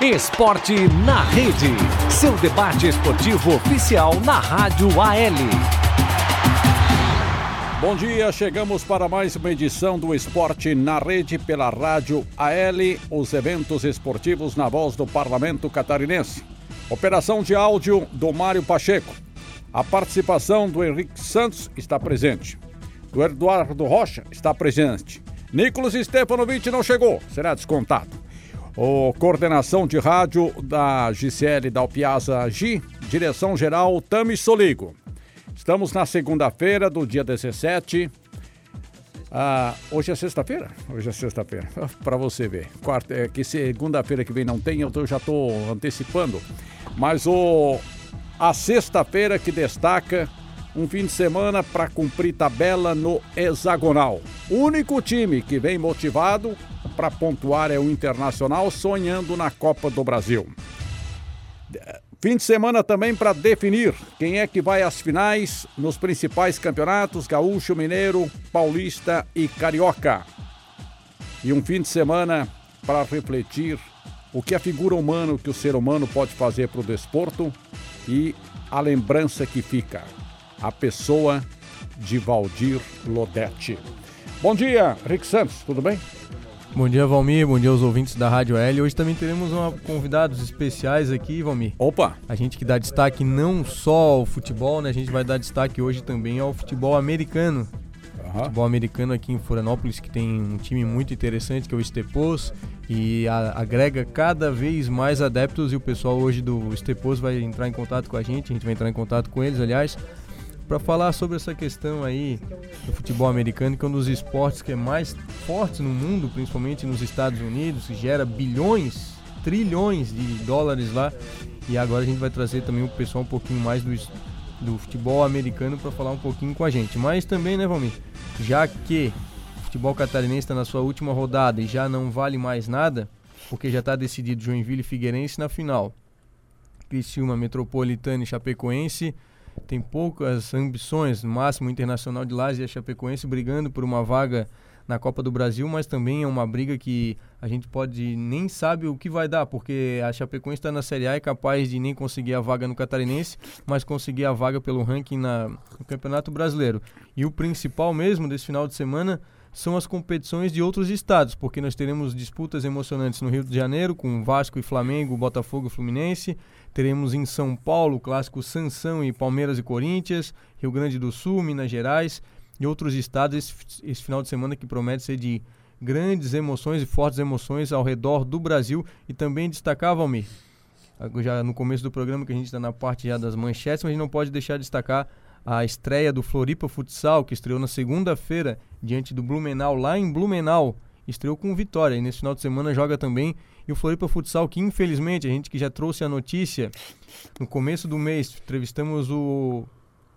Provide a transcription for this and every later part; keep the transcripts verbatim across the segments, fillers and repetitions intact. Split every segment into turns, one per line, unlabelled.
Esporte na Rede, seu debate esportivo oficial na Rádio A L.
Bom dia, chegamos para mais uma edição do Esporte na Rede pela Rádio A L, os eventos esportivos na voz do Parlamento Catarinense. Operação de áudio do Mário Pacheco. A participação do Henrique Santos está presente. Do Eduardo Rocha está presente. Nicolas Stefanovic não chegou, será descontado. O coordenação de rádio da Gisele Dalpiazza G, direção-geral Tami Soligo. Estamos na segunda-feira do dia dezessete. Ah, hoje é sexta-feira? Hoje é sexta-feira, para você ver. Quarta, é que segunda-feira que vem não tem, eu tô, já estou antecipando. Mas o, a sexta-feira que destaca um fim de semana para cumprir tabela no hexagonal. O único time que vem motivado para pontuar é o Internacional, sonhando na Copa do Brasil. Fim de semana também para definir quem é que vai às finais nos principais campeonatos, Gaúcho, Mineiro, Paulista e Carioca. E um fim de semana para refletir o que a figura humana, o que o ser humano pode fazer para o desporto e a lembrança que fica, a pessoa de Valdir Lodete. Bom dia, Rick Santos, tudo bem?
Bom dia, Valmir, bom dia aos ouvintes da Rádio L. Hoje também teremos uma, convidados especiais aqui, Valmir.
Opa!
A gente que dá destaque não só ao futebol, né? A gente vai dar destaque hoje também ao futebol americano. Uhum. Futebol americano aqui em Florianópolis, que tem um time muito interessante, que é o Estepos, e a, agrega cada vez mais adeptos, e o pessoal hoje do Estepos vai entrar em contato com a gente, a gente vai entrar em contato com eles, aliás, para falar sobre essa questão aí do futebol americano, que é um dos esportes que é mais forte no mundo, principalmente nos Estados Unidos, que gera bilhões, trilhões de dólares lá. E agora a gente vai trazer também o pessoal um pouquinho mais do, do futebol americano para falar um pouquinho com a gente. Mas também, né, Valmir, já que o futebol catarinense está na sua última rodada e já não vale mais nada, porque já está decidido Joinville e Figueirense na final. Criciúma, Metropolitana e Chapecoense tem poucas ambições, no máximo Internacional de Lages e a Chapecoense brigando por uma vaga na Copa do Brasil, mas também é uma briga que a gente pode nem sabe o que vai dar, porque a Chapecoense está na Série A e é capaz de nem conseguir a vaga no Catarinense, mas conseguir a vaga pelo ranking na, no Campeonato Brasileiro. E o principal mesmo desse final de semana são as competições de outros estados, porque nós teremos disputas emocionantes no Rio de Janeiro, com Vasco e Flamengo, Botafogo e Fluminense. Teremos em São Paulo o clássico Sansão e Palmeiras e Corinthians, Rio Grande do Sul, Minas Gerais e outros estados esse, esse final de semana que promete ser de grandes emoções e fortes emoções ao redor do Brasil. E também destacar, Valmir, já no começo do programa que a gente está na parte já das manchetes, mas a gente não pode deixar de destacar a estreia do Floripa Futsal, que estreou na segunda-feira diante do Blumenau, lá em Blumenau, estreou com vitória, e nesse final de semana joga também. E o Floripa Futsal, que infelizmente, a gente que já trouxe a notícia, no começo do mês, entrevistamos o,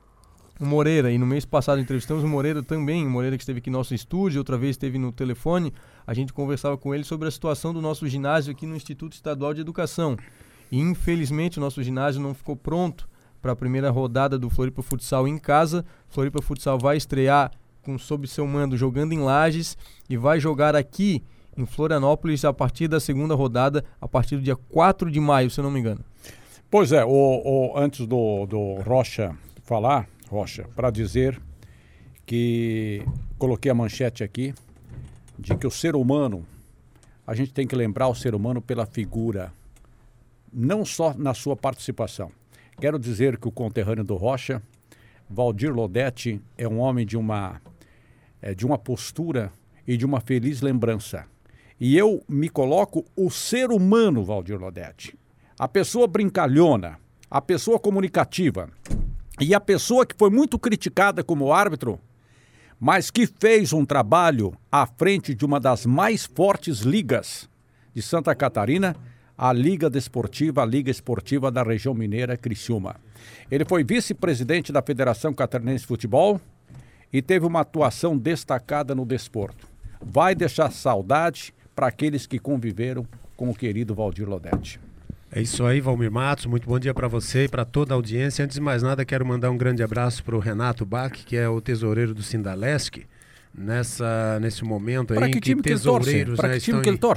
o Moreira, e no mês passado entrevistamos o Moreira também, o Moreira que esteve aqui no nosso estúdio, outra vez esteve no telefone, a gente conversava com ele sobre a situação do nosso ginásio aqui no Instituto Estadual de Educação. E infelizmente o nosso ginásio não ficou pronto para a primeira rodada do Floripa Futsal em casa. Floripa Futsal vai estrear com, sob seu mando, jogando em Lages, e vai jogar aqui em Florianópolis a partir da segunda rodada, a partir do dia quatro de maio, se eu não me engano.
Pois é, o, o, antes do, do Rocha falar, Rocha, para dizer que coloquei a manchete aqui, de que o ser humano, a gente tem que lembrar o ser humano pela figura, não só na sua participação. Quero dizer que o conterrâneo do Rocha, Valdir Lodete, é um homem de uma, é, de uma postura e de uma feliz lembrança. E eu me coloco o ser humano, Valdir Lodete. A pessoa brincalhona, a pessoa comunicativa e a pessoa que foi muito criticada como árbitro, mas que fez um trabalho à frente de uma das mais fortes ligas de Santa Catarina, a Liga Desportiva, a Liga Esportiva da região mineira, Criciúma. Ele foi vice-presidente da Federação Catarinense de Futebol e teve uma atuação destacada no desporto. Vai deixar saudade para aqueles que conviveram com o querido Valdir Lodete.
É isso aí, Valmir Matos, muito bom dia para você e para toda a audiência. Antes de mais nada, quero mandar um grande abraço para o Renato Bach, que é o tesoureiro do Sindalesc, nessa, nesse momento aí
pra
em
que,
que
time
tesoureiros...
Para que,
né,
time que ele torce?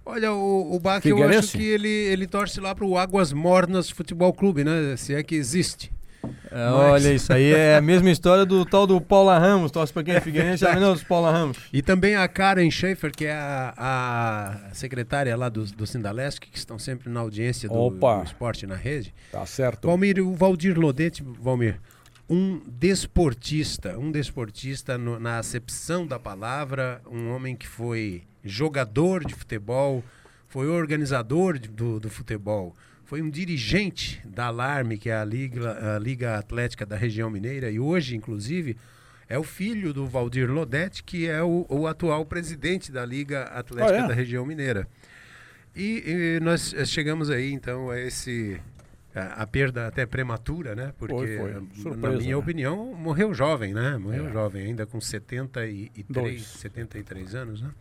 Olha, o, o Bach, eu acho que ele, ele torce lá pro Águas Mornas Futebol Clube, né? Se é que existe.
É, Mas... Olha, isso aí é a mesma história do tal do Paula Ramos, torce para quem é Figueirense, já não, dos Paula Ramos.
E também a Karen Schaefer, que é a, a secretária lá do, do Sindalesc, que estão sempre na audiência do, do Esporte na Rede.
Tá certo.
Valmir, o Valdir Lodete, Valmir, um desportista, um desportista no, na acepção da palavra, um homem que foi jogador de futebol, foi organizador de, do, do futebol, foi um dirigente da Alarme, que é a Liga, a Liga Atlética da Região Mineira, e hoje, inclusive, é o filho do Valdir Lodete, que é o, o atual presidente da Liga Atlética ah, é? da Região Mineira. E, e nós chegamos aí, então, a esse... A, a perda até prematura, né? Porque, foi, foi. Surpresa, na minha né? opinião, morreu jovem, né? Morreu é. jovem, ainda com setenta e três, setenta e três anos, né?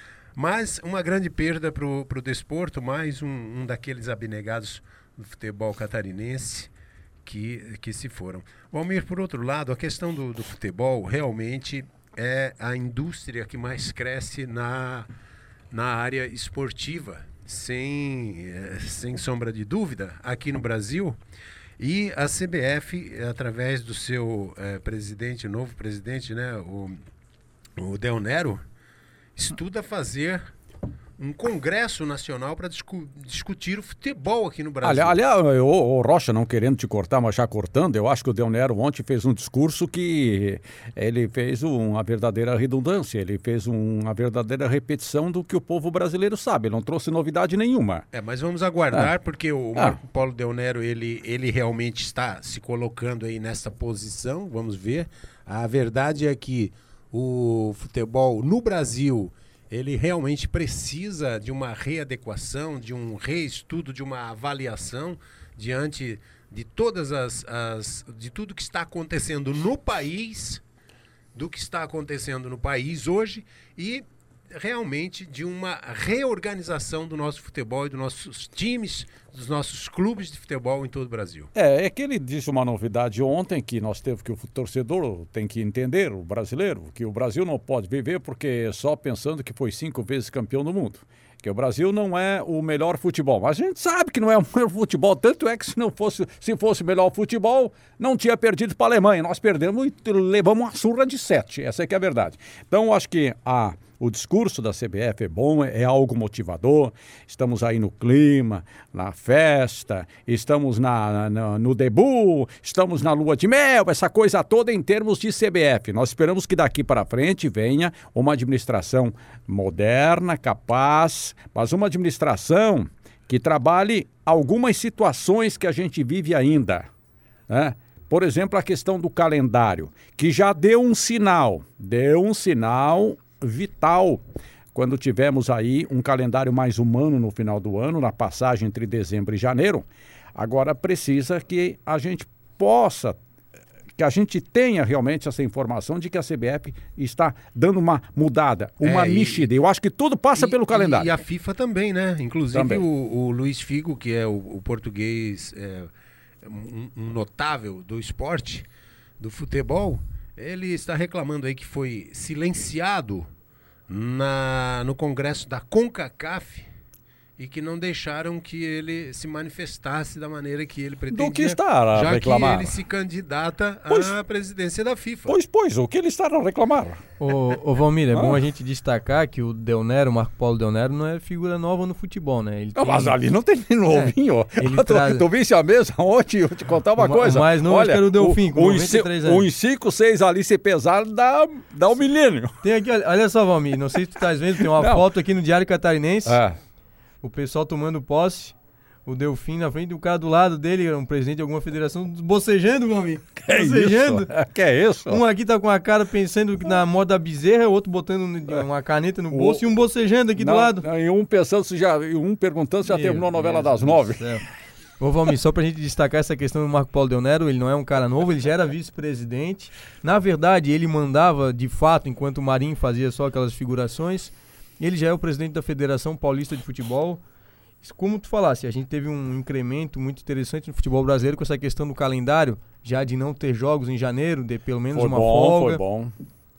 Mas uma grande perda para o desporto, mais um, um daqueles abnegados do futebol catarinense que, que se foram. Valmir, por outro lado, a questão do, do futebol realmente é a indústria que mais cresce na, na área esportiva, sem, sem sombra de dúvida, aqui no Brasil. E a C B F, através do seu eh, presidente, novo presidente, né, o, o Del Nero, estuda fazer um congresso nacional para discu discutir o futebol aqui no Brasil.
Aliás, ali, o Rocha, não querendo te cortar, mas já cortando, eu acho que o Del Nero ontem fez um discurso que ele fez uma verdadeira redundância, ele fez um, uma verdadeira repetição do que o povo brasileiro sabe, ele não trouxe novidade nenhuma.
É, mas vamos aguardar, é. porque o é. Marco Polo Del Nero, ele, ele realmente está se colocando aí nessa posição, vamos ver. A verdade é que o futebol no Brasil, ele realmente precisa de uma readequação, de um reestudo, de uma avaliação diante de todas as, as de tudo que está acontecendo no país, do que está acontecendo no país hoje e realmente de uma reorganização do nosso futebol e dos nossos times, dos nossos clubes de futebol em todo o Brasil.
É, é que ele disse uma novidade ontem que nós temos que o torcedor tem que entender, o brasileiro, que o Brasil não pode viver porque só pensando que foi cinco vezes campeão do mundo. Que o Brasil não é o melhor futebol, mas a gente sabe que não é o melhor futebol, tanto é que se não fosse, se fosse o melhor futebol, não tinha perdido para a Alemanha. Nós perdemos e levamos uma surra de sete, essa é que é a verdade. Então, eu acho que a O discurso da C B F é bom, é algo motivador. Estamos aí no clima, na festa, estamos na, na, no debut, estamos na lua de mel, essa coisa toda em termos de C B F. Nós esperamos que daqui para frente venha uma administração moderna, capaz, mas uma administração que trabalhe algumas situações que a gente vive ainda, né? Por exemplo, a questão do calendário, que já deu um sinal, deu um sinal vital quando tivemos aí um calendário mais humano no final do ano, na passagem entre dezembro e janeiro. Agora precisa que a gente possa, que a gente tenha realmente essa informação de que a C B F está dando uma mudada, uma é, mexida. Eu acho que tudo passa e, pelo calendário.
E a FIFA também, né? Inclusive também. O, o Luiz Figo, que é o, o português, é, um, um notável do esporte, do futebol, ele está reclamando aí que foi silenciado na, no congresso da CONCACAF e que não deixaram que ele se manifestasse da maneira que ele pretendia.
Do que está a
já
reclamar?
Que ele se candidata
pois,
à presidência da FIFA.
Pois, pois, o que ele está a reclamar?
Ô, ô Valmir, é ah. bom a gente destacar que o Del Nero, o Marco Polo Del Nero, não é figura nova no futebol, né? Ele
não,
tem...
Mas ali não tem novinho. É, ele tu, traz... tu viste a mesa ontem, eu te contar uma o, coisa.
O mais novo
olha,
era o Delfim, com noventa e três anos.
Uns cinco, seis ali, se pesar, dá, dá um milênio.
Tem aqui, olha só, Valmir, não sei se tu estás vendo, tem uma não. foto aqui no Diário Catarinense. É. O pessoal tomando posse, o Delfim na frente, o cara do lado dele, um presidente de alguma federação, bocejando, meu amigo.
Que bocejando. Isso? Que é isso?
Um aqui tá com a cara pensando na moda bezerra, o outro botando uma caneta no bolso o... e um bocejando aqui não, do lado.
Não, e um pensando se já, um perguntando se já meu terminou a novela Deus das nove.
Ô Valmir, só pra gente destacar essa questão do Marco Polo Del Nero, ele não é um cara novo, ele já era vice-presidente. Na verdade, ele mandava, de fato, enquanto o Marinho fazia só aquelas figurações. Ele já é o presidente da Federação Paulista de Futebol. Como tu falasse, a gente teve um incremento muito interessante no futebol brasileiro com essa questão do calendário, já de não ter jogos em janeiro, de pelo menos
foi
uma
bom,
folga.
Foi bom,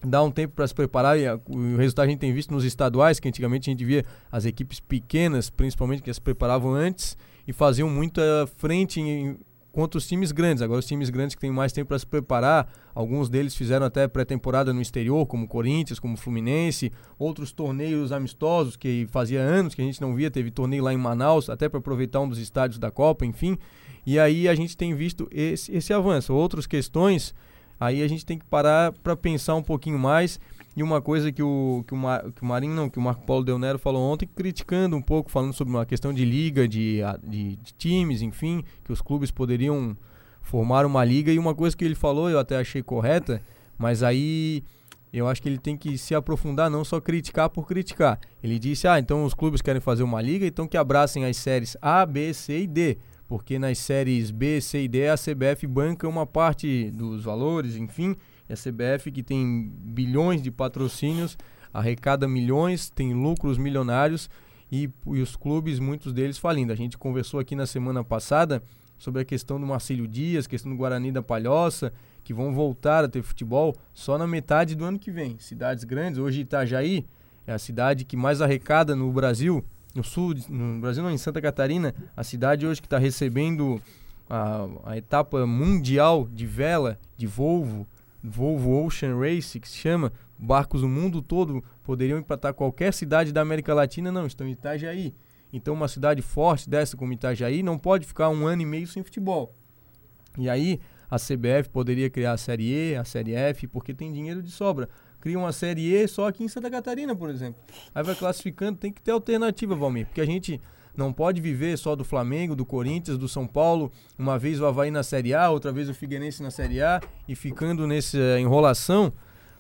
dá um tempo para se preparar, e a, o resultado a gente tem visto nos estaduais, que antigamente a gente via as equipes pequenas, principalmente, que se preparavam antes e faziam muita frente em, contra os times grandes. Agora os times grandes que têm mais tempo para se preparar, alguns deles fizeram até pré-temporada no exterior, como Corinthians, como Fluminense, outros torneios amistosos que fazia anos que a gente não via, teve torneio lá em Manaus, até para aproveitar um dos estádios da Copa, enfim, e aí a gente tem visto esse, esse avanço. Outras questões, aí a gente tem que parar para pensar um pouquinho mais. E uma coisa que o, que o, Mar, que o Marinho, não, que o Marco Paulo Del Nero falou ontem, criticando um pouco, falando sobre uma questão de liga, de, de, de times, enfim, que os clubes poderiam formar uma liga. E uma coisa que ele falou, eu até achei correta, mas aí eu acho que ele tem que se aprofundar, não só criticar por criticar. Ele disse, ah, então os clubes querem fazer uma liga, então que abracem as séries A, B, C e D. Porque nas séries B, C e D a C B F banca uma parte dos valores, enfim, e a C B F, que tem bilhões de patrocínios, arrecada milhões, tem lucros milionários e, e os clubes, muitos deles falindo. A gente conversou aqui na semana passada sobre a questão do Marcílio Dias, questão do Guarani da Palhoça, que vão voltar a ter futebol só na metade do ano que vem. Cidades grandes, hoje Itajaí é a cidade que mais arrecada no Brasil, no sul, no Brasil não, em Santa Catarina, a cidade hoje que está recebendo a, a etapa mundial de vela, de Volvo, Volvo Ocean Race, que se chama, barcos do mundo todo poderiam impactar qualquer cidade da América Latina, não, estão em Itajaí. Então uma cidade forte dessa como Itajaí não pode ficar um ano e meio sem futebol. E aí a C B F poderia criar a Série E, a Série F, porque tem dinheiro de sobra. Cria uma Série E só aqui em Santa Catarina, por exemplo. Aí vai classificando, tem que ter alternativa, Valmir, porque a gente não pode viver só do Flamengo, do Corinthians, do São Paulo, uma vez o Avaí na Série A, outra vez o Figueirense na Série A, e ficando nessa enrolação,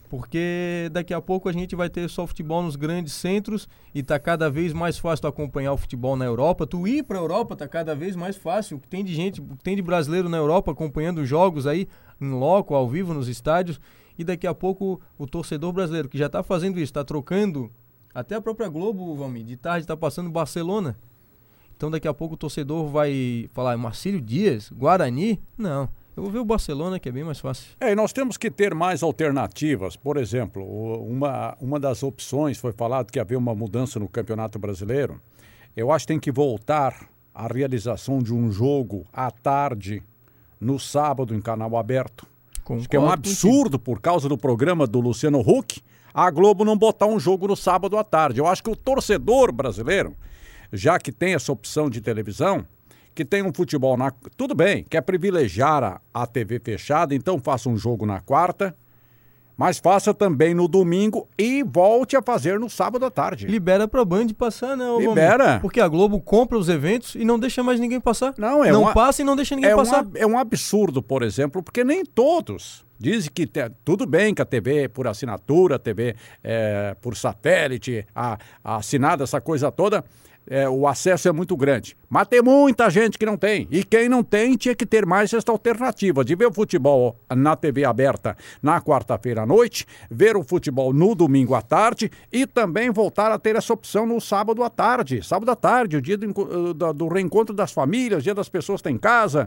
porque daqui a pouco a gente vai ter só futebol nos grandes centros e tá cada vez mais fácil tu acompanhar o futebol na Europa. Tu ir pra Europa tá cada vez mais fácil. O que tem de gente, o que tem de brasileiro na Europa acompanhando jogos aí, em loco, ao vivo, nos estádios. E daqui a pouco o torcedor brasileiro, que já está fazendo isso, está trocando, até a própria Globo, Valmir, de tarde está passando Barcelona. Então daqui a pouco o torcedor vai falar, Marcílio Dias, Guarani? Não, eu vou ver o Barcelona, que é bem mais fácil.
É, e nós temos que ter mais alternativas. Por exemplo, uma, uma das opções, foi falado que havia uma mudança no Campeonato Brasileiro. Eu acho que tem que voltar a realização de um jogo à tarde, no sábado, em canal aberto. Acho que é um absurdo, por causa do programa do Luciano Huck, a Globo não botar um jogo no sábado à tarde. Eu acho que o torcedor brasileiro, já que tem essa opção de televisão, que tem um futebol na... Tudo bem, quer privilegiar a, a T V fechada, então faça um jogo na quarta, mas faça também no domingo e volte a fazer no sábado à tarde.
Libera pra Band passar, né?
Libera.
Momento. Porque a Globo compra os eventos e não deixa mais ninguém passar.
Não, é
não
uma...
passa e não deixa ninguém
é
passar.
Um, é um absurdo, por exemplo, porque nem todos dizem que te... tudo bem que a T V por assinatura, a T V é, por satélite, a, a assinada, essa coisa toda, é, o acesso é muito grande. Mas tem muita gente que não tem. E quem não tem tinha que ter mais essa alternativa de ver o futebol na T V aberta na quarta-feira à noite, ver o futebol no domingo à tarde e também voltar a ter essa opção no sábado à tarde. Sábado à tarde, o dia do, do, do reencontro das famílias, o dia das pessoas que estão em casa.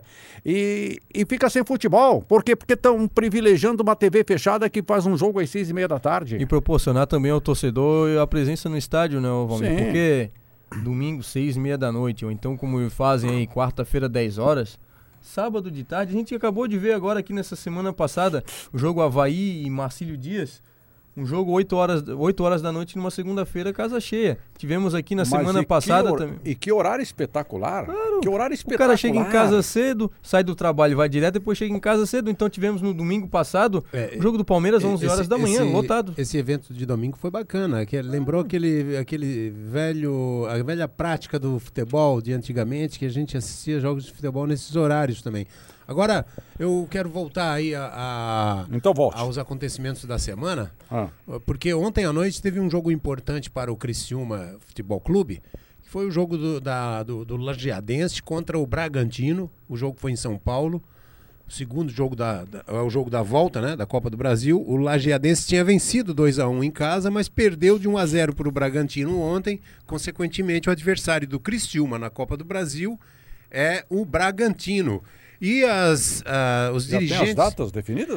E, e fica sem futebol. Por quê? Porque estão privilegiando uma T V fechada que faz um jogo às seis e meia da tarde.
E proporcionar também ao torcedor a presença no estádio, né, Valmir?
Sim.
Porque domingo, seis e meia da noite, ou então como fazem aí, quarta-feira, dez horas, sábado de tarde, a gente acabou de ver agora aqui nessa semana passada, o jogo Avaí e Marcílio Dias, um jogo oito horas, oito horas da noite numa segunda-feira, casa cheia. Tivemos aqui na
Mas
semana
e
passada
hor...
também.
E que horário espetacular.
Claro.
Que horário
O
espetacular.
cara chega em casa cedo, sai do trabalho, vai direto, depois chega em casa cedo. Então tivemos no domingo passado
É,
o jogo do Palmeiras, onze horas da manhã,
esse,
lotado.
Esse evento de domingo foi bacana, que lembrou aquele, aquele velho, a velha prática do futebol de antigamente, que a gente assistia jogos de futebol nesses horários também. Agora, eu quero voltar aí a, a,
então volte.
aos acontecimentos da semana,
Ah.
porque ontem à noite teve um jogo importante para o Criciúma Futebol Clube, que foi o jogo do, da, do, do Lajeadense contra o Bragantino. O jogo foi em São Paulo. O segundo jogo da, da, é o jogo da volta, né, da Copa do Brasil. O Lajeadense tinha vencido dois a um em casa, mas perdeu de um a zero para o Bragantino ontem. Consequentemente, o adversário do Criciúma na Copa do Brasil é o Bragantino. E as, uh, os
Já
dirigentes...
tem as datas definidas, não?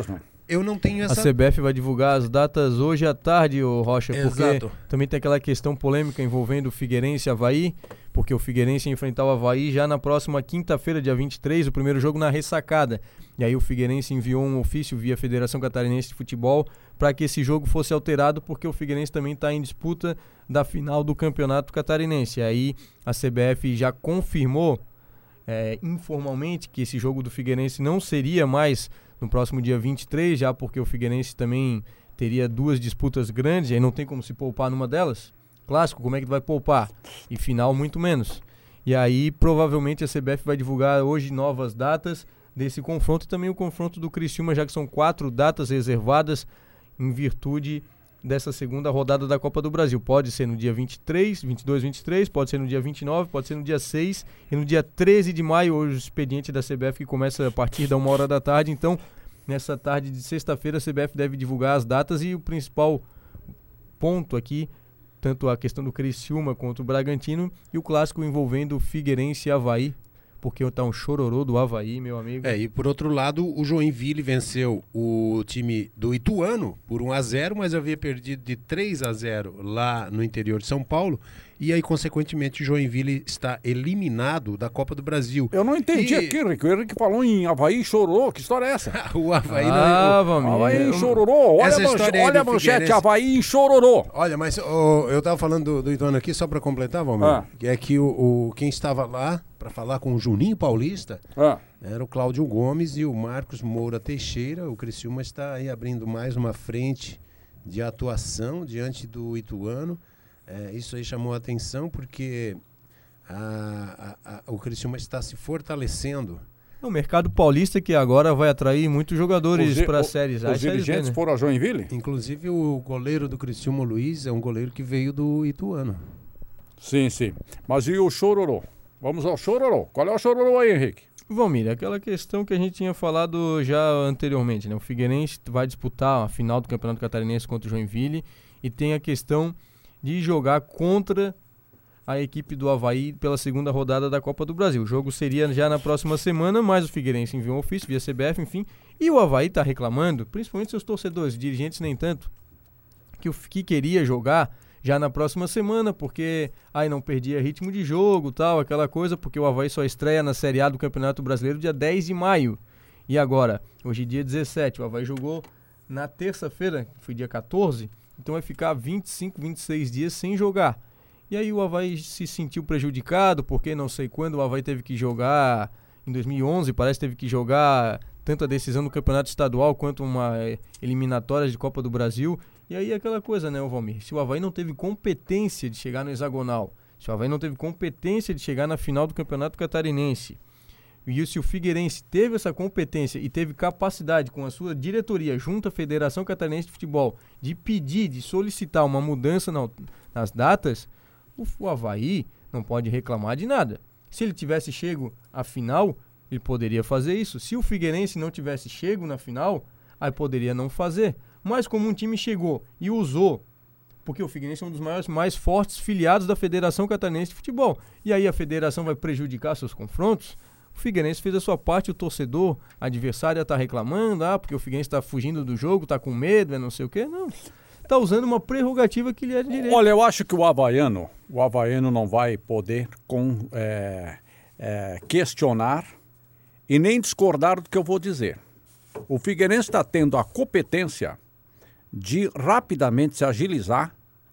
eu não tenho essa...
A C B F vai divulgar as datas hoje à tarde, ô Rocha, porque
Exato.
também tem aquela questão polêmica envolvendo o Figueirense e Avaí, porque o Figueirense ia enfrentar o Avaí já na próxima quinta-feira, dia vinte e três, o primeiro jogo na ressacada. E aí o Figueirense enviou um ofício via Federação Catarinense de Futebol para que esse jogo fosse alterado, porque o Figueirense também está em disputa da final do Campeonato Catarinense. E aí a C B F já confirmou é, informalmente que esse jogo do Figueirense não seria mais no próximo dia vinte e três, já porque o Figueirense também teria duas disputas grandes, e aí não tem como se poupar numa delas. Clássico, como é que vai poupar? E final, muito menos. E aí, provavelmente, a C B F vai divulgar hoje novas datas desse confronto e também o confronto do Criciúma, já que são quatro datas reservadas em virtude dessa segunda rodada da Copa do Brasil. Pode ser no dia vinte e três, vinte e dois, vinte e três, pode ser no dia vinte e nove, pode ser no dia seis e no dia treze de maio, hoje o expediente da C B F que começa a partir da uma hora da tarde. Então, nessa tarde de sexta-feira, a C B F deve divulgar as datas e o principal ponto aqui, tanto a questão do Criciúma quanto o Bragantino e o clássico envolvendo Figueirense e Avaí, porque está um chororô do Avaí, meu amigo.
É, e por outro lado, o Joinville venceu o time do Ituano por um a zero, mas havia perdido de três a zero lá no interior de São Paulo, e aí, consequentemente, o Joinville está eliminado da Copa do Brasil.
Eu não entendi e... aqui, Rico. O Henrique falou em Avaí e chororô. Que história é essa?
O Avaí
ah,
não...
O...
Avaí e chororô. Olha
essa
a, manche... Olha a manchete, Avaí e chororô.
Olha, mas oh, eu estava falando do, do Ituano aqui, só para completar, Valmir, ah. que é que o, o, quem estava lá para falar com o Juninho Paulista ah. era o Cláudio Gomes e o Marcos Moura Teixeira. O Criciúma está aí abrindo mais uma frente de atuação diante do Ituano. É, isso aí chamou a atenção porque a, a, a, o Criciúma está se fortalecendo.
O mercado paulista que agora vai atrair muitos jogadores para as séries A.
Os dirigentes foram a Joinville?
Inclusive o goleiro do Criciúma, Luiz, é um goleiro que veio do Ituano.
Sim, sim. Mas e o chororô? Vamos ao chororô. Qual é o chororô aí, Henrique?
Valmir, aquela questão que a gente tinha falado já anteriormente, né? O Figueirense vai disputar a final do Campeonato Catarinense contra o Joinville e tem a questão de jogar contra a equipe do Avaí pela segunda rodada da Copa do Brasil. O jogo seria já na próxima semana, mas o Figueirense enviou um ofício via C B F, enfim, e o Avaí está reclamando, principalmente seus torcedores, dirigentes nem tanto, que, o, que queria jogar já na próxima semana, porque aí não perdia ritmo de jogo, tal, aquela coisa, porque o Avaí só estreia na Série A do Campeonato Brasileiro dia dez de maio. E agora, hoje dia dezessete, o Avaí jogou na terça-feira, que foi dia quatorze, então vai ficar vinte e cinco, vinte e seis dias sem jogar. E aí o Avaí se sentiu prejudicado, porque não sei quando o Avaí teve que jogar, em dois mil e onze, parece que teve que jogar tanto a decisão do Campeonato Estadual quanto uma eliminatória de Copa do Brasil. E aí aquela coisa, né, Valmir? Se o Avaí não teve competência de chegar no hexagonal, se o Avaí não teve competência de chegar na final do Campeonato Catarinense, e se o Figueirense teve essa competência e teve capacidade com a sua diretoria junto à Federação Catarinense de Futebol de pedir, de solicitar uma mudança na, nas datas, o, o Avaí não pode reclamar de nada. Se ele tivesse chego à final, ele poderia fazer isso. Se o Figueirense não tivesse chego na final, aí poderia não fazer. Mas como um time chegou e usou, porque o Figueirense é um dos maiores, mais fortes filiados da Federação Catarinense de Futebol, e aí a federação vai prejudicar seus confrontos, o Figueirense fez a sua parte, o torcedor, adversário está reclamando, ah, porque o Figueirense está fugindo do jogo, está com medo, é não sei o quê. Não, está usando uma prerrogativa que lhe é de direito.
Olha, eu acho que o havaiano, o havaiano não vai poder com, é, é, questionar e nem discordar do que eu vou dizer. O Figueirense está tendo a competência de rapidamente se agilizar,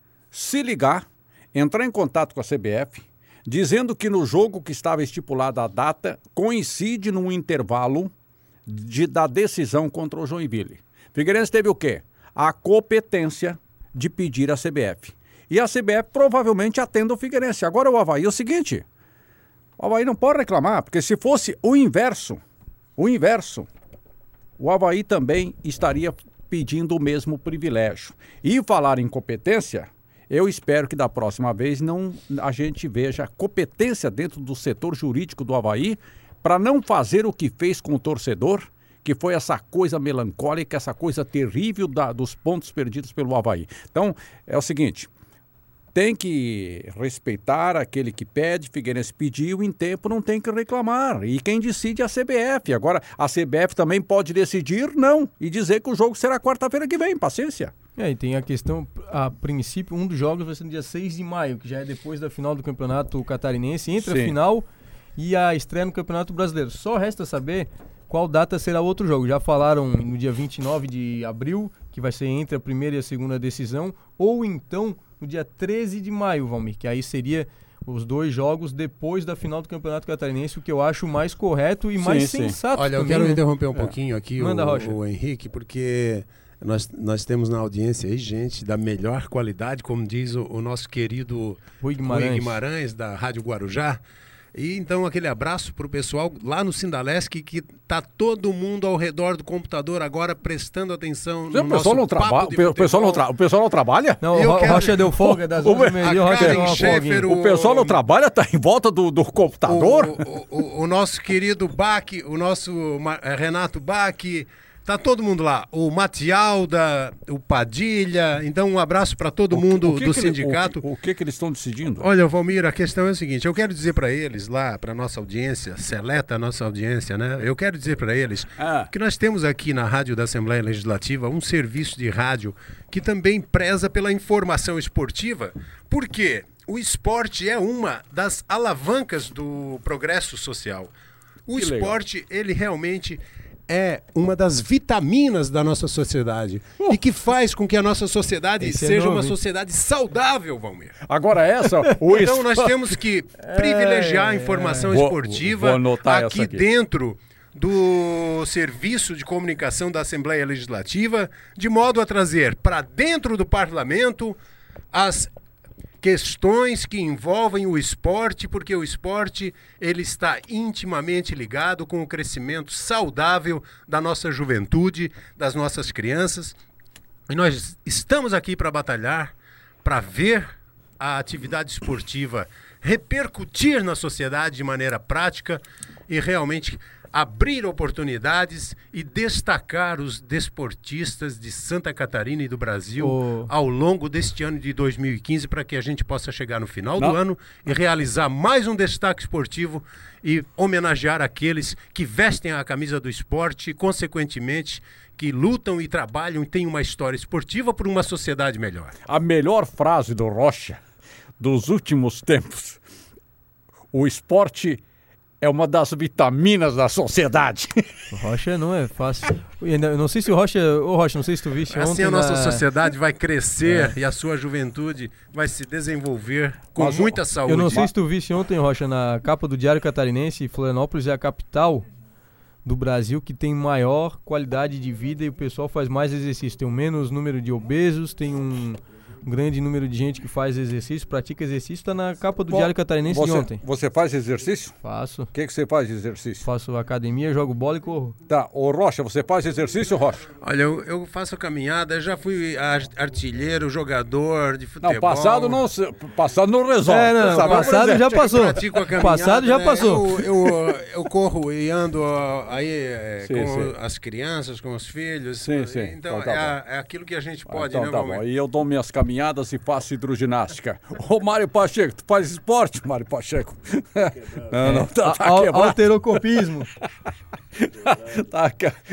se ligar, entrar em contato com a C B F, dizendo que no jogo que estava estipulada a data coincide num intervalo de, da decisão contra o Joinville. Figueirense teve o quê? A competência de pedir à C B F. E a C B F provavelmente atende o Figueirense. Agora o Avaí é o seguinte, o Avaí não pode reclamar, porque se fosse o inverso, o inverso, o Avaí também estaria pedindo o mesmo privilégio. E falar em competência, eu espero que da próxima vez não, a gente veja competência dentro do setor jurídico do Avaí para não fazer o que fez com o torcedor, que foi essa coisa melancólica, essa coisa terrível da, dos pontos perdidos pelo Avaí. Então, é o seguinte, tem que respeitar aquele que pede. Figueirense pediu, em tempo não tem que reclamar. E quem decide é a C B F. Agora, a C B F também pode decidir não e dizer que o jogo será quarta-feira que vem. Paciência.
É, e tem a questão, a princípio, um dos jogos vai ser no dia seis de maio, que já é depois da final do Campeonato Catarinense, entre Sim. a final e a estreia no Campeonato Brasileiro. Só resta saber qual data será o outro jogo. Já falaram no dia vinte e nove de abril, que vai ser entre a primeira e a segunda decisão, ou então no dia treze de maio, Valmir, que aí seria os dois jogos depois da final do Campeonato Catarinense, o que eu acho mais correto e sim, mais sim. sensato.
Olha,
também,
eu quero
né?
interromper um é. pouquinho aqui
Manda,
o, o Henrique, porque nós, nós temos na audiência aí gente da melhor qualidade, como diz o, o nosso querido
Rui Guimarães.
Rui Guimarães, da Rádio Guarujá. E então aquele abraço para o pessoal lá no Sindalesc, que tá todo mundo ao redor do computador agora prestando atenção no
o pessoal não trabalha. O pessoal não, tra... o pessoal não trabalha?
Não, o quero... Rocha deu folga das
o,
meio, o, Rocha deu
Schaefer,
o... o pessoal não trabalha, tá em volta do, do computador?
O, o, o, o nosso querido Bach, o nosso Renato Bach, tá todo mundo lá. O Matialda, o Padilha. Então, um abraço para todo
o
mundo
que, o que
do
que
sindicato.
Ele, o, o que, que eles estão decidindo?
Olha, Valmir, a questão é a seguinte: eu quero dizer para eles lá, para nossa audiência, seleta a nossa audiência, né? Eu quero dizer para eles ah. que nós temos aqui na Rádio da Assembleia Legislativa um serviço de rádio que também preza pela informação esportiva, porque o esporte é uma das alavancas do progresso social. O
que
esporte,
legal.
ele realmente é uma das vitaminas da nossa sociedade uh. e que faz com que a nossa sociedade Esse seja é uma sociedade saudável, Valmir.
Agora essa... O
então nós temos que privilegiar a informação
é,
esportiva
vou, vou
aqui,
aqui
dentro do Serviço de Comunicação da Assembleia Legislativa, de modo a trazer para dentro do parlamento as questões que envolvem o esporte, porque o esporte ele está intimamente ligado com o crescimento saudável da nossa juventude, das nossas crianças. E nós estamos aqui para batalhar, para ver a atividade esportiva repercutir na sociedade de maneira prática e realmente abrir oportunidades e destacar os desportistas de Santa Catarina e do Brasil oh. ao longo deste ano de dois mil e quinze, para que a gente possa chegar no final Não. do ano e realizar mais um destaque esportivo e homenagear aqueles que vestem a camisa do esporte e, consequentemente, que lutam e trabalham e têm uma história esportiva por uma sociedade melhor.
A melhor frase do Rocha dos últimos tempos: o esporte é uma das vitaminas da sociedade.
O Rocha não é fácil. Eu não sei se o Rocha... Ô Rocha, não sei se tu viste
assim
ontem...
Assim a nossa
na...
sociedade vai crescer é. e a sua juventude vai se desenvolver com Mas, muita saúde.
Eu não sei se tu viste ontem, Rocha, na capa do Diário Catarinense, Florianópolis é a capital do Brasil que tem maior qualidade de vida e o pessoal faz mais exercício. Tem um menos número de obesos, tem um... um grande número de gente que faz exercício, pratica exercício, está na capa do Bom, Diário Catarinense
você,
de ontem.
Você faz exercício?
Faço.
O que, que você faz de exercício?
Faço academia, jogo bola e corro.
Tá, ô Rocha, você faz exercício, Rocha?
Olha, eu, eu faço caminhada, já fui artilheiro, jogador de futebol.
Não, passado não, passado não resolve.
É, não,
Sabe?
passado já passou. Passado já
né?
passou.
Eu, eu, eu corro e ando aí é, sim, com sim. as crianças, com os filhos.
Sim, sim.
Então,
então tá
é, é aquilo que a gente pode,
ah, então,
né,
tá
Valmir?
bom. E eu dou minhas caminhadas e faço hidroginástica. Ô Mário Pacheco, tu faz esporte, Mário Pacheco? Não, não, tá, tá
Al-
quebrado.
Alterocopismo.
tá,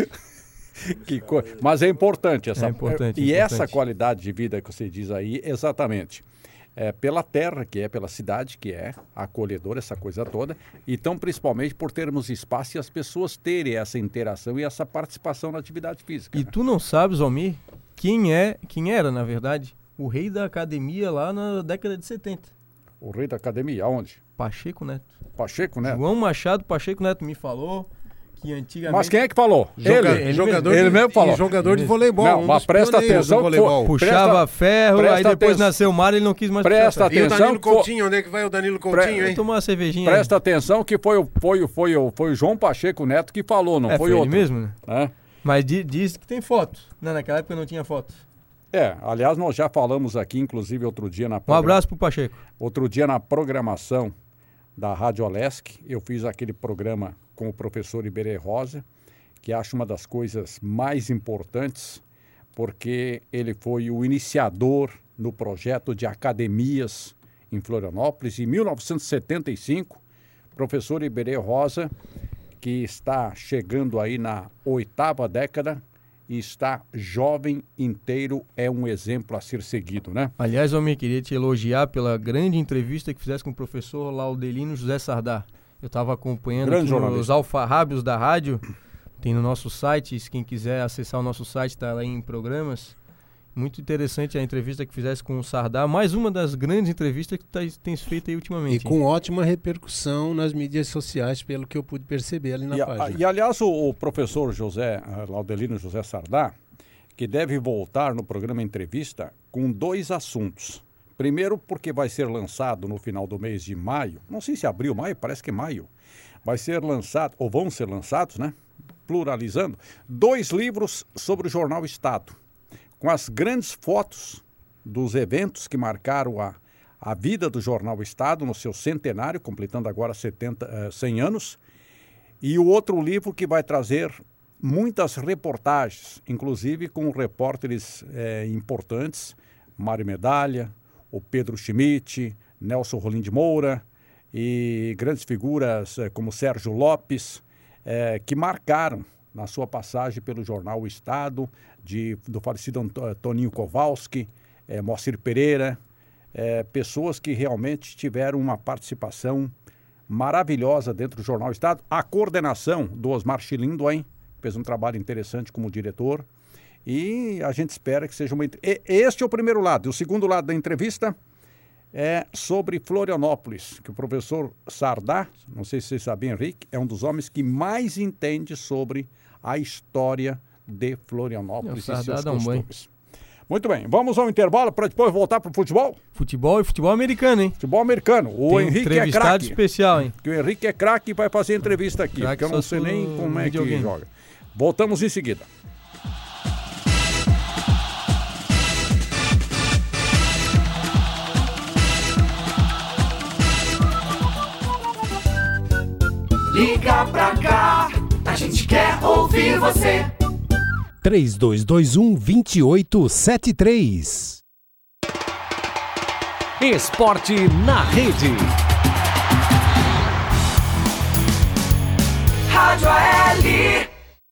que co... Mas é importante essa.
É importante,
e
é importante.
essa qualidade de vida que você diz aí, exatamente. É pela terra, que é pela cidade, que é acolhedora, essa coisa toda. Então, principalmente por termos espaço e as pessoas terem essa interação e essa participação na atividade física.
E
né?
tu não sabes, Almir, quem é, quem era, na verdade, o rei da academia lá na década de setenta.
O rei da academia, aonde?
Pacheco Neto.
Pacheco Neto?
João Machado Pacheco Neto me falou que antigamente...
Mas quem é que falou?
Joga,
ele,
ele, jogador
ele
de,
mesmo falou.
Jogador de voleibol.
Não,
um
mas presta atenção.
Voleibol.
Puxava
presta,
ferro,
presta
aí depois
atenção.
nasceu o Mário e ele não quis mais
presta
puxar ferro.
atenção.
E o Danilo Coutinho, onde é que vai o Danilo Coutinho,
Pre...
hein?
Tomar uma cervejinha.
Presta aí. atenção que foi o, foi, foi, foi, foi o João Pacheco Neto que falou, não
é,
foi,
foi
outro.
ele mesmo, né?
É?
Mas di, diz que tem foto. Não, naquela época não tinha foto.
É, aliás, nós já falamos aqui, inclusive, outro dia na...
Um abraço pro Pacheco.
Outro dia na programação da Rádio Olesc, eu fiz aquele programa com o professor Iberê Rosa, que acho uma das coisas mais importantes, porque ele foi o iniciador no projeto de academias em Florianópolis. Em mil novecentos e setenta e cinco, professor Iberê Rosa, que está chegando aí na oitava década e está jovem, inteiro, é um exemplo a ser seguido, né?
Aliás, eu me queria te elogiar pela grande entrevista que fizesse com o professor Laudelino José Sardá. Eu estava acompanhando aqui os alfarrábios da rádio, tem no nosso site, se quem quiser acessar o nosso site, está lá em programas. Muito interessante a entrevista que fizesse com o Sardá, mais uma das grandes entrevistas que tá, tem feito aí ultimamente.
E com hein? ótima repercussão nas mídias sociais, pelo que eu pude perceber ali na
e,
página.
E aliás, o, o professor José, Laudelino José Sardá, que deve voltar no programa Entrevista com dois assuntos. Primeiro, porque vai ser lançado no final do mês de maio, não sei se abril, maio, parece que é maio, vai ser lançado, ou vão ser lançados, né? Pluralizando, dois livros sobre o jornal Estado, com as grandes fotos dos eventos que marcaram a, a vida do Jornal Estado no seu centenário, completando agora setenta, uh, cem anos, e o outro livro que vai trazer muitas reportagens, inclusive com repórteres eh, importantes, Mário Medalha, o Pedro Schmidt, Nelson Rolim de Moura e grandes figuras eh, como Sérgio Lopes, eh, que marcaram na sua passagem pelo jornal O Estado, de, do falecido Toninho Kowalski, é, Moacir Pereira, é, pessoas que realmente tiveram uma participação maravilhosa dentro do jornal O Estado. A coordenação do Osmar Chilindoen fez um trabalho interessante como diretor e a gente espera que seja uma... E, este é o primeiro lado. E o segundo lado da entrevista é sobre Florianópolis, que o professor Sardá, não sei se vocês sabem, Henrique, é um dos homens que mais entende sobre a história de Florianópolis e seus costumes. Muito bem, vamos ao intervalo para depois voltar para o futebol?
Futebol e futebol americano, hein?
Futebol americano. O
Tem
Henrique é craque.
especial, hein?
Que o Henrique é craque e vai fazer entrevista aqui, porque eu não sei nem como é que joga. Voltamos em seguida.
Liga pra cá, a gente quer ouvir você.
três dois dois um, dois oito sete três.
Esporte na Rede.